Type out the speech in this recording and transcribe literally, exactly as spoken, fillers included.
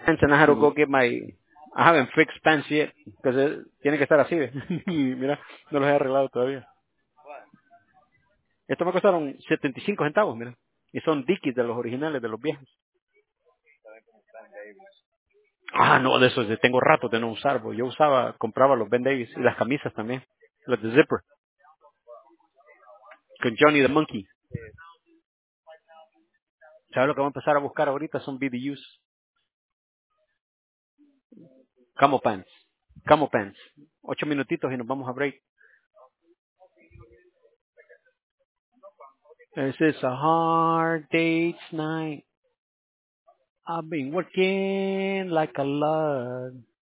pants and I had to go get my, I haven't fixed pants yet, because tiene que estar así, ¿ve? Y mira, no los he arreglado todavía. Estos me costaron setenta y cinco centavos, mira. Y son Dickies de los originales, de los viejos. Ah, no, de esos de- tengo rato de no usar, porque yo usaba, compraba los Ben Davis y las camisas también, las de zipper, con Johnny the Monkey. ¿Sabes lo que voy a empezar a buscar ahorita? Son B D Us, camo pants, camo pants. Ocho minutitos y nos vamos a break. This is a hard day's night. I've been working like a lug.